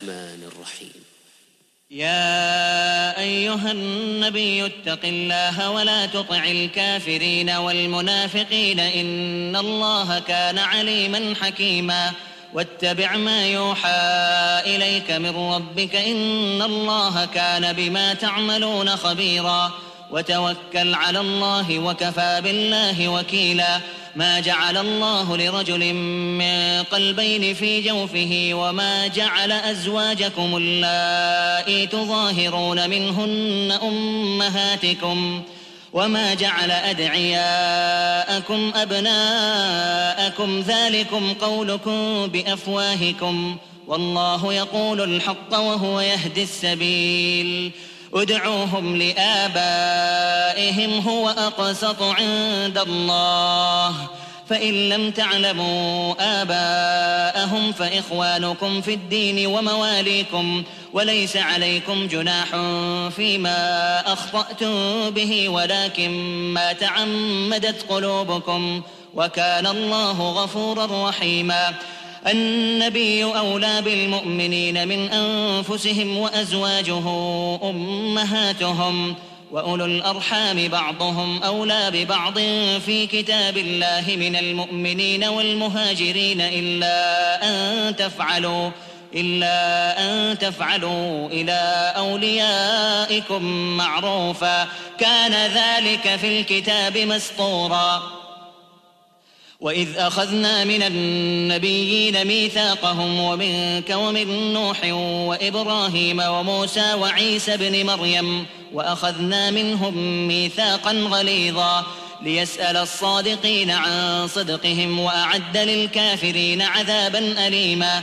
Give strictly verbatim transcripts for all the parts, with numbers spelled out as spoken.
الرحمن الرحيم. يا أيها النبي اتق الله ولا تطع الكافرين والمنافقين إن الله كان عليما حكيما واتبع ما يوحى إليك من ربك إن الله كان بما تعملون خبيرا وتوكل على الله وكفى بالله وكيلا ما جعل الله لرجل من قلبين في جوفه وما جعل أزواجكم اللائي تظاهرون منهن أمهاتكم وما جعل أدعياءكم أبناءكم ذلكم قولكم بأفواهكم والله يقول الحق وهو يهدي السبيل ادعوهم لآبائهم هو أقسط عند الله فإن لم تعلموا آباءهم فإخوانكم في الدين ومواليكم وليس عليكم جناح فيما أخطأتم به ولكن ما تعمدت قلوبكم وكان الله غفورا رحيما النبي أولى بالمؤمنين من أنفسهم وأزواجه أمهاتهم وأولو الأرحام بعضهم أولى ببعض في كتاب الله من المؤمنين والمهاجرين إلا أن تفعلوا إلا أن تفعلوا إلى أوليائكم معروفا كان ذلك في الكتاب مسطورا وإذ أخذنا من النبيين ميثاقهم ومنك ومن نوح وإبراهيم وموسى وعيسى بن مريم وأخذنا منهم ميثاقا غليظا ليسأل الصادقين عن صدقهم وأعد للكافرين عذابا أليما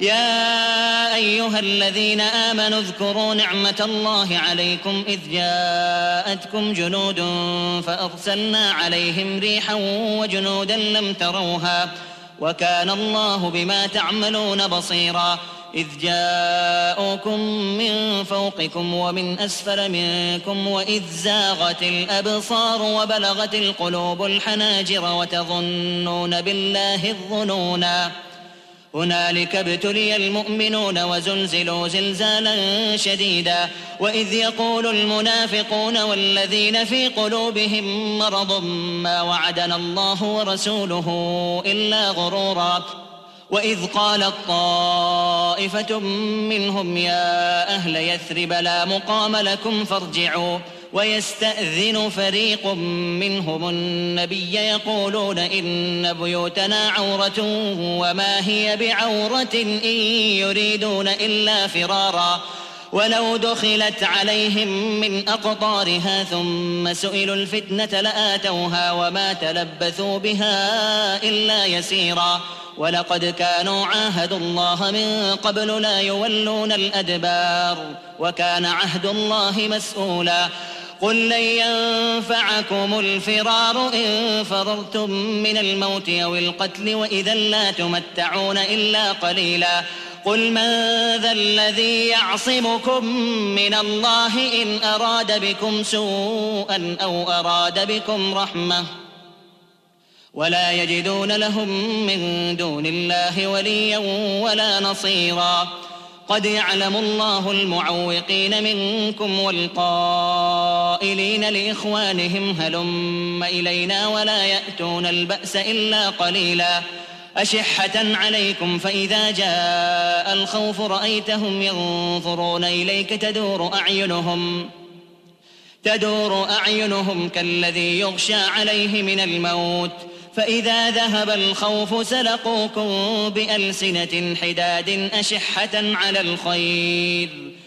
يا أيها الذين آمنوا اذكروا نعمة الله عليكم إذ جاءتكم جنود فأرسلنا عليهم ريحا وجنودا لم تروها وكان الله بما تعملون بصيرا إذ جاءوكم من فوقكم ومن أسفل منكم وإذ زاغت الأبصار وبلغت القلوب الحناجر وتظنون بالله الظنونا هنالك ابتلي المؤمنون وزلزلوا زلزالا شديدا وإذ يقول المنافقون والذين في قلوبهم مرض ما وعدنا الله ورسوله إلا غرورا وإذ قالت طائفة منهم يا أهل يثرب لا مقام لكم فارجعوا ويستأذن فريق منهم النبي يقولون إن بيوتنا عورة وما هي بعورة إن يريدون إلا فرارا ولو دخلت عليهم من أقطارها ثم سئلوا الفتنة لآتوها وما تلبثوا بها إلا يسيرا ولقد كانوا عاهدوا الله من قبل لا يولون الأدبار وكان عهد الله مسؤولا قل لن ينفعكم الفرار إن فررتم من الموت أو القتل وإذا لا تمتعون إلا قليلا قل من ذا الذي يعصمكم من الله إن أراد بكم سوءا أو أراد بكم رحمة ولا يجدون لهم من دون الله وليا ولا نصيرا قد يعلم الله المعوقين منكم والقائلين لإخوانهم هلم إلينا ولا يأتون البأس إلا قليلا أشحة عليكم فإذا جاء الخوف رأيتهم ينظرون إليك تدور أعينهم تدور أعينهم كالذي يغشى عليه من الموت فإذا ذهب الخوف سلقوكم بألسنة حداد أشحة على الخير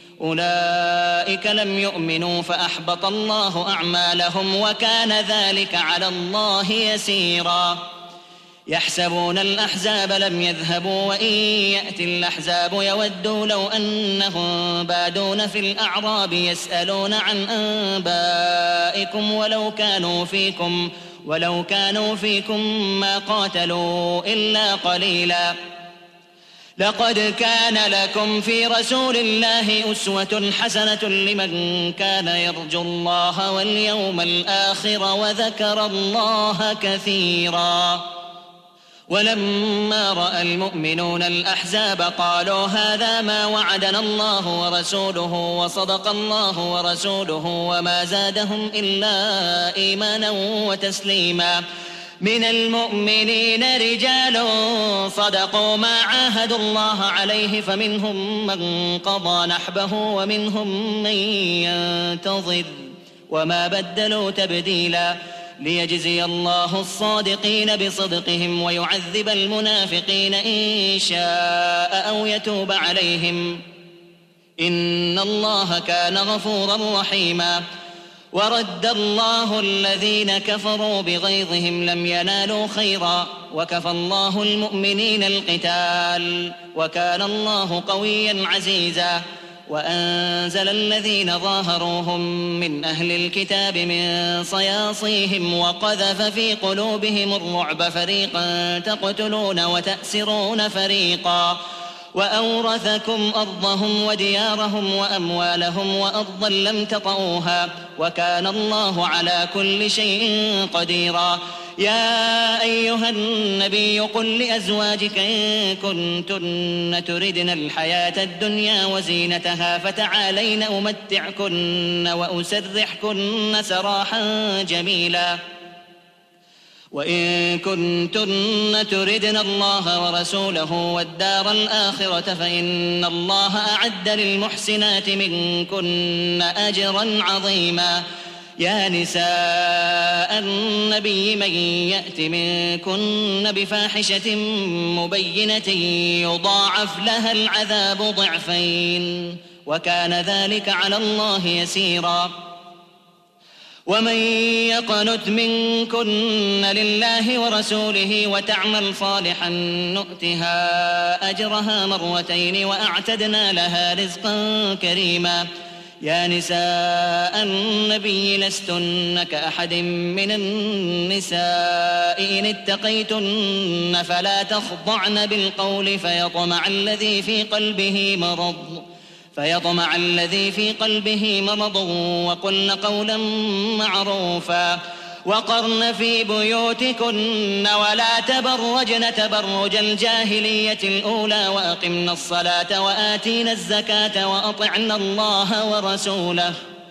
أولئك لم يؤمنوا فأحبط الله أعمالهم وكان ذلك على الله يسيرا يحسبون الأحزاب لم يذهبوا وإن يأتي الأحزاب يودوا لو أنهم بادون في الأعراب يسألون عن أنبائكم ولو كانوا فيكم ولو كانوا فيكم ما قاتلوا إلا قليلا لقد كان لكم في رسول الله أسوة حسنة لمن كان يرجو الله واليوم الآخر وذكر الله كثيرا ولما رأى المؤمنون الأحزاب قالوا هذا ما وعدنا الله ورسوله وصدق الله ورسوله وما زادهم إلا إيمانا وتسليما. من المؤمنين رجال صدقوا ما عاهدوا الله عليه فمنهم من قضى نحبه ومنهم من ينتظر وما بدلوا تبديلا، ليجزي الله الصادقين بصدقهم ويعذب المنافقين إن شاء أو يتوب عليهم، إن الله كان غفورا رحيما. ورد الله الذين كفروا بغيظهم لم ينالوا خيرا وكفى الله المؤمنين القتال وكان الله قويا عزيزا. وأنزل الذين ظاهروهم من أهل الكتاب من صياصيهم وقذف في قلوبهم الرعب فريقا تقتلون وتأسرون فريقا، وأورثكم أرضهم وديارهم وأموالهم وأرضا لم تطئوها وكان الله على كل شيء قديرا. يا أيها النبي قل لأزواجك إن كنتن تردن الحياة الدنيا وزينتها فتعالين أمتعكن وأسرحكن سراحا جميلا، وإن كنتن تردن الله ورسوله والدار الآخرة فإن الله أعد للمحسنات منكن أجرا عظيما. يا نساء النبي من يأت منكن بفاحشة مبينة يضاعف لها العذاب ضعفين وكان ذلك على الله يسيرا. ومن يقنت منكن لله ورسوله وتعمل صالحا نؤتها أجرها مرتين وأعتدنا لها رزقا كريما. يا نساء النبي لستن كأحد من النساء إن اتقيتن فلا تخضعن بالقول فيطمع الذي في قلبه مرض فيطمع الذي في قلبه مرض وقلن قولا معروفا. وقرن في بيوتكن ولا تبرجن تبرج الجاهلية الأولى وأقمن الصلاة وآتينا الزكاة وأطعنا الله ورسوله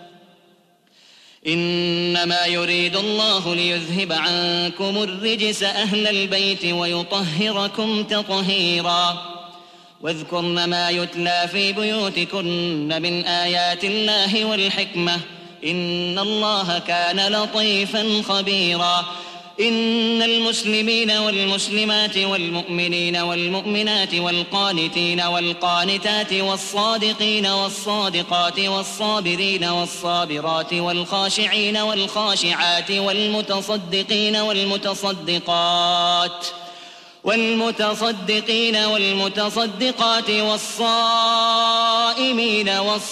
إنما يريد الله ليذهب عنكم الرجس أهل البيت ويطهركم تطهيرا. واذكرن ما يتلى في بيوتكن من آيات الله والحكمة إن الله كان لطيفا خبيرا. إن المسلمين والمسلمات والمؤمنين والمؤمنات والقانتين والقانتات والصادقين والصادقات والصابرين والصابرات والخاشعين والخاشعات والمتصدقين والمتصدقات والمتصدقين والمتصدقات والصائمين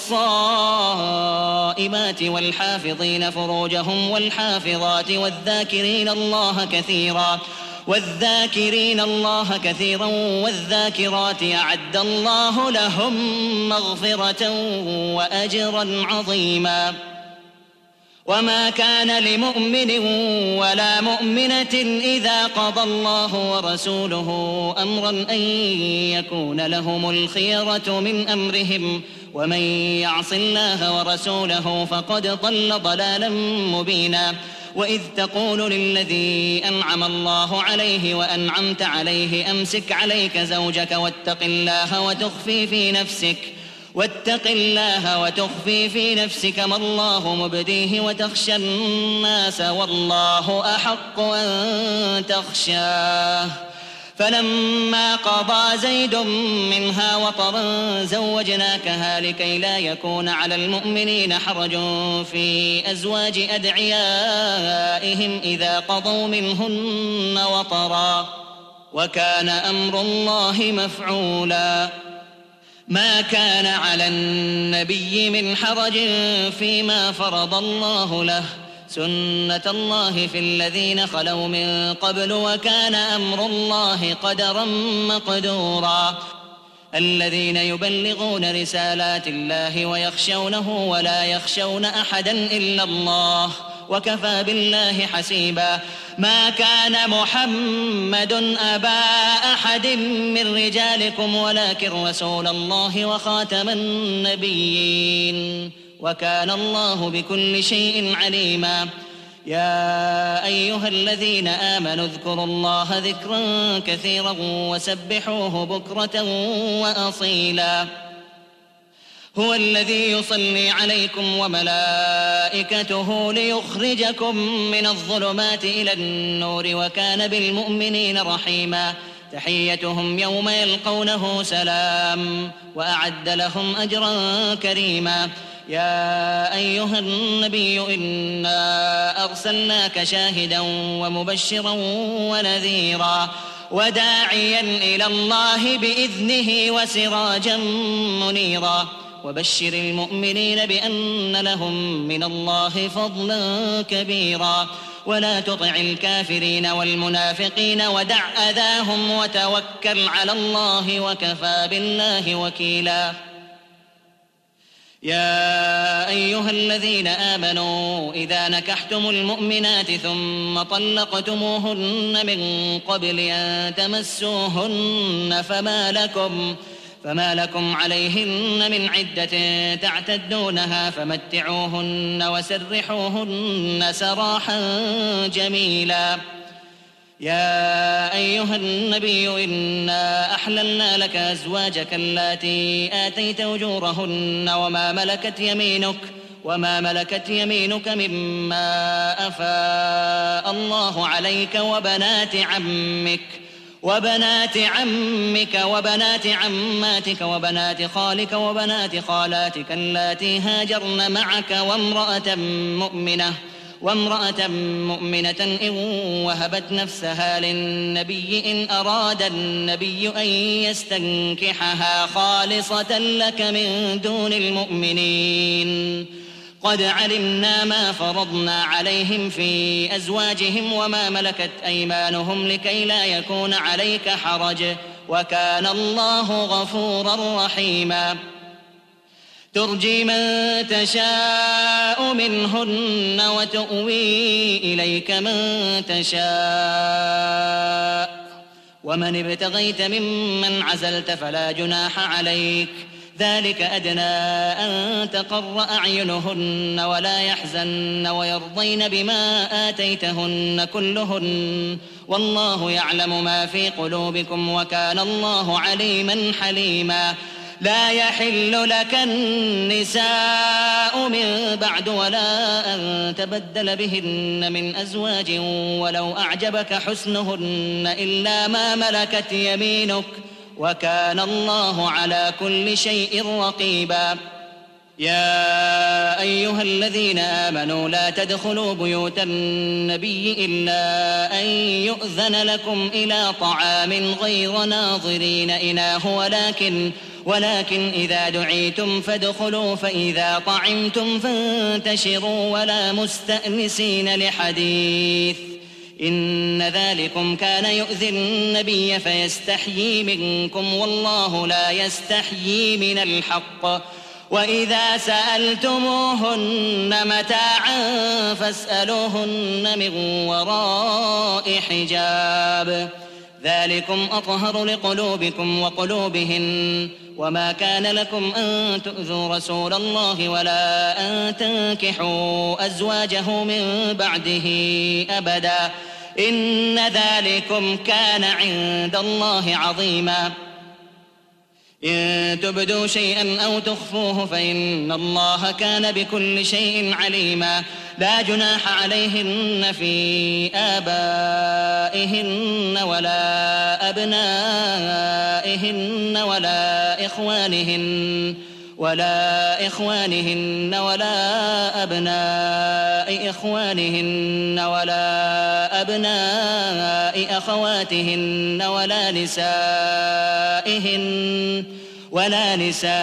والصائمات والحافظين فروجهم والحافظات والذاكرين الله كثيرا والذاكرين الله كثيرا والذاكرات أعد الله لهم مغفرة وأجرا عظيما. وما كان لمؤمن ولا مؤمنة إذا قضى الله ورسوله أمرا أن يكون لهم الخيرة من أمرهم ومن يعص الله ورسوله فقد ضل ضلالا مبينا. وإذ تقول للذي أنعم الله عليه وأنعمت عليه أمسك عليك زوجك واتق الله وتخفي في نفسك واتق الله وتخفي في نفسك ما الله مبديه وتخشى الناس والله أحق أن تخشاه. فلما قضى زيد منها وطرا زوجناكها لكي لا يكون على المؤمنين حرج في أزواج أدعيائهم إذا قضوا منهن وطرا وكان أمر الله مفعولا. ما كان على النبي من حرج فيما فرض الله له سنة الله في الذين خلوا من قبل وكان أمر الله قدرا مقدورا. الذين يبلغون رسالات الله ويخشونه ولا يخشون أحدا إلا الله وكفى بالله حسيبا. ما كان محمد أبا أحد من رجالكم ولكن رسول الله وخاتم النبيين وكان الله بكل شيء عليما. يا أيها الذين آمنوا اذكروا الله ذكرا كثيرا وسبحوه بكرة وأصيلا. هو الذي يصلي عليكم وملائكته ليخرجكم من الظلمات إلى النور وكان بالمؤمنين رحيما. تحيتهم يوم يلقونه سلام وأعد لهم أجرا كريما. يا أيها النبي إنا أرسلناك شاهدا ومبشرا ونذيرا وداعيا إلى الله بإذنه وسراجا منيرا. وبشر المؤمنين بأن لهم من الله فضلا كبيرا. ولا تطع الكافرين والمنافقين ودع أذاهم وتوكل على الله وكفى بالله وكيلا. يا أيها الذين آمنوا إذا نكحتم المؤمنات ثم طلقتموهن من قبل أن تمسوهن فما لكم فما لكم عليهن من عدة تعتدونها فمتعوهن وسرحوهن سراحا جميلا. يا أيها النبي إنا أحللنا لك أزواجك اللاتي آتيت أجورهن وما ملكت يمينك وما ملكت يمينك مما أفاء الله عليك وبنات عمك وبنات عمك وبنات عماتك وبنات خالك وبنات خالاتك اللاتي هاجرن معك وامرأة مؤمنة وامرأة مؤمنة إن وهبت نفسها للنبي إن أراد النبي أن يستنكحها خالصة لك من دون المؤمنين. قد علمنا ما فرضنا عليهم في أزواجهم وما ملكت أيمانهم لكي لا يكون عليك حرج وكان الله غفورا رحيما. ترجي من تشاء منهن وتؤوي إليك من تشاء ومن ابتغيت ممن عزلت فلا جناح عليك. ذلك أدنى أن تقر أعينهن ولا يحزن ويرضين بما آتيتهن كلهن والله يعلم ما في قلوبكم وكان الله عليما حليما. لا يحل لك النساء من بعد ولا أن تبدل بهن من أزواج ولو أعجبك حسنهن إلا ما ملكت يمينك وكان الله على كل شيء رقيبا. يا أيها الذين آمنوا لا تدخلوا بيوت النبي إلا أن يؤذن لكم إلى طعام غير ناظرين إناه ولكن ولكن إذا دعيتم فادخلوا فإذا طعمتم فانتشروا ولا مستأنسين لحديث إن ذلكم كان يؤذي النبي فيستحيي منكم والله لا يستحيي من الحق. وإذا سألتموهن متاعا فاسألوهن من وراء حجاب ذلكم أطهر لقلوبكم وقلوبهن. وما كان لكم أن تؤذوا رسول الله ولا أن تنكحوا أزواجه من بعده أبدا إن ذلكم كان عند الله عظيما. إن تبدوا شيئا أو تخفوه فإن الله كان بكل شيء عليما. لا جناح عليهن في آبائهن ولا أبنائهن ولا إخوانهن ولا إخوانهن ولا أبناء إخوانهن ولا أبناء أخواتهن ولا نسائهن ولا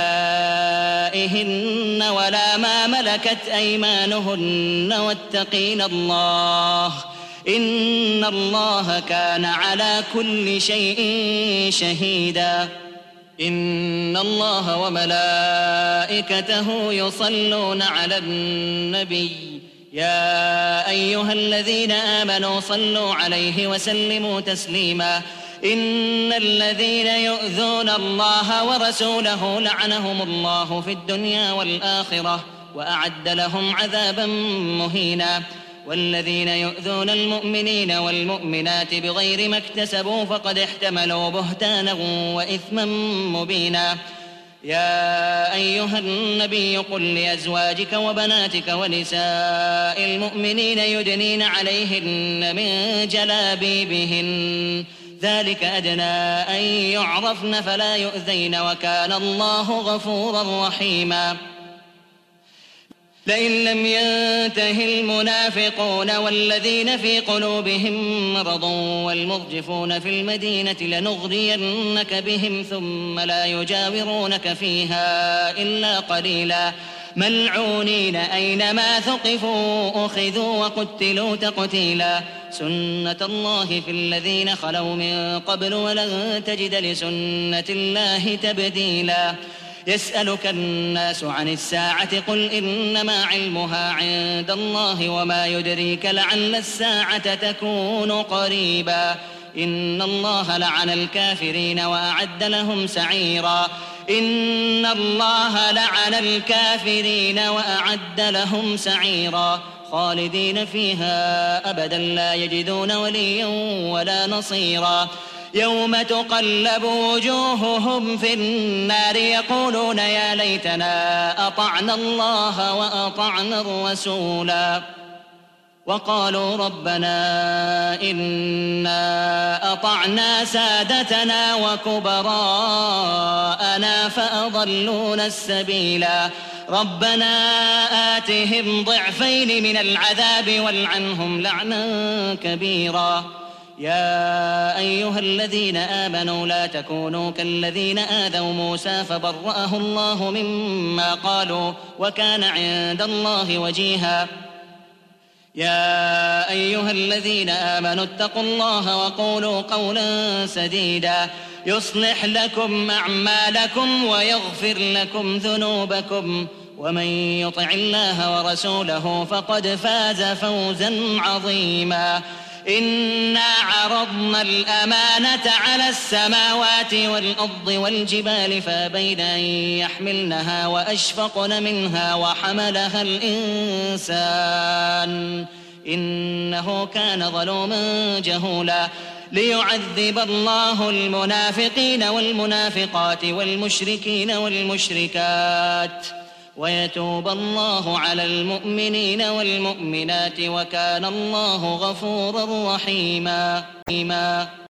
نسائهن ولا ما ملكت أيمانهن واتقين الله إن الله كان على كل شيء شهيدا. إن الله وملائكته يصلون على النبي يا أيها الذين آمنوا صلوا عليه وسلموا تسليما إن الذين يؤذون الله ورسوله لعنهم الله في الدنيا والآخرة وأعد لهم عذابا مهينا والذين يؤذون المؤمنين والمؤمنات بغير ما اكتسبوا فقد احتملوا بهتانا وإثما مبينا يا أيها النبي قل لأزواجك وبناتك ونساء المؤمنين يدنين عليهن من جلابيبهن ذلك أدنى أن يعرفن فلا يؤذين وكان الله غفورا رحيما لئن لم ينته المنافقون والذين في قلوبهم مرض والمرجفون في المدينة لنغرينك بهم ثم لا يجاورونك فيها إلا قليلا ملعونين أينما ثقفوا أخذوا وقتلوا تقتيلا سنة الله في الذين خلوا من قبل ولن تجد لسنة الله تبديلا يسألك الناس عن الساعة قل إنما علمها عند الله وما يدريك لعل الساعة تكون قريبا إن الله لعن الكافرين وأعد لهم سعيرا إن الله لعن الكافرين وأعد لهم سعيرا خالدين فيها أبدا لا يجدون وليا ولا نصيرا يوم تقلب وجوههم في النار يقولون يا ليتنا أطعنا الله وأطعنا الرسولا وقالوا ربنا إنا أطعنا سادتنا وكبراءنا فأضلونا السبيلا ربنا آتهم ضعفين من العذاب والعنهم لعنا كبيرا يا أيها الذين آمنوا لا تكونوا كالذين آذوا موسى فبرأه الله مما قالوا وكان عند الله وجيها يا أيها الذين آمنوا اتقوا الله وقولوا قولا سديدا يصلح لكم أعمالكم ويغفر لكم ذنوبكم ومن يطع الله ورسوله فقد فاز فوزا عظيما إنا عرضنا الأمانة على السماوات والأرض والجبال فأبين أن يحملنها وأشفقن منها وحملها الإنسان إنه كان ظلوما جهولا ليعذب الله المنافقين والمنافقات والمشركين والمشركات ويتوب الله على المؤمنين والمؤمنات وكان الله غفورا رحيما